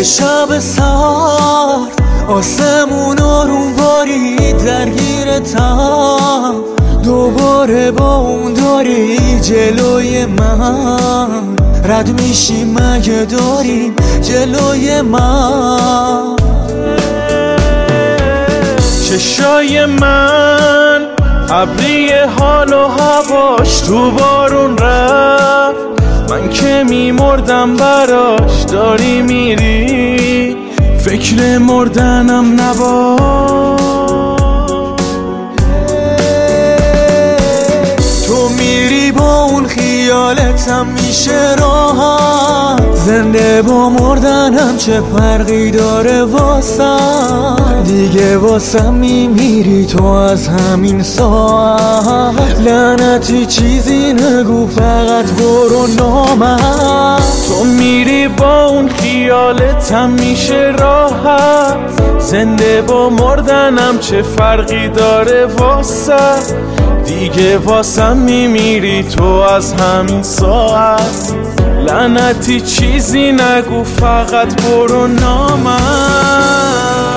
شب سرد آسمون آروم بارید درگیرتم، دوباره با اون داری جلوی من رد میشی مگه داریم جلوی من. چشای من ابری حال و هواش تو بارون رفت، من که میمردم براش داری میری فکر مردنم نباش. تو میری با اون خیالتم میشه راحت، زنده با مردنم چه فرقی داره واسم، دیگه واسم میمیری تو از همین ساعت. لعنتی چیزی نگو فقط برو نامم. تو میری با اون خیالتم میشه راحت، زنده با مردنم چه فرقی داره واسم، دیگه واسم میمیری تو از همین ساعت. لعنتی چیزی نگو فقط برو نامم.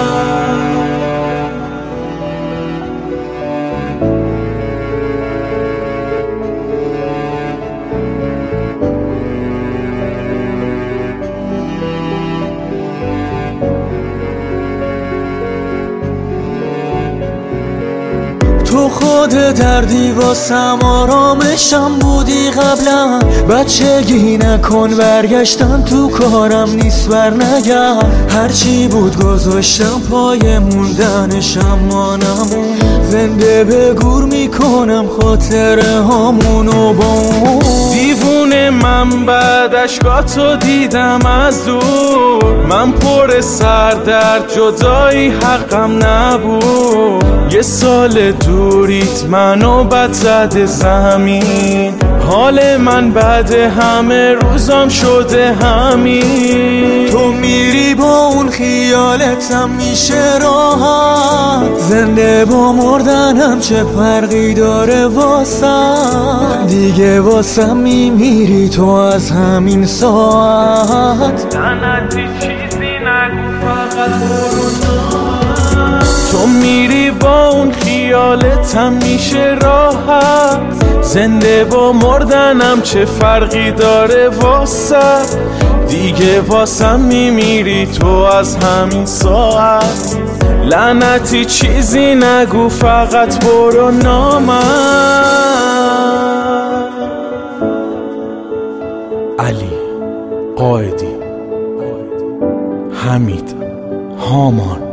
تو خود دردی واسم آرامشم بودی قبلا، بچگی نکن برگشتن تو کارم نیست برنگرد، هرچی بود گذاشتم پای موندنش اما نمون، زنده به گور میکنم خاطره هامونو با اون. دیوونه من بعد اشکاتو دیدم از دور، من پر سر در جدایی حقم نبود، یه سال دوریت منو بد زده زمین، حال من بعد همه روزام شده همین. تو میری با اون خیالتم میشه راحت، زنده با مردنم چه فرقی داره واسم، دیگه واسم میمیری تو از همین ساعت. لعنتی چیزی نگو فقط برو نامم. تو میری با اون خیالتم میشه راحت، زنده با مردنم چه فرقی داره واسم، دیگه واسم میمیری تو از همین ساعت. لعنتی چیزی نگو فقط برو نامم. علی قائدی، حمید هامان.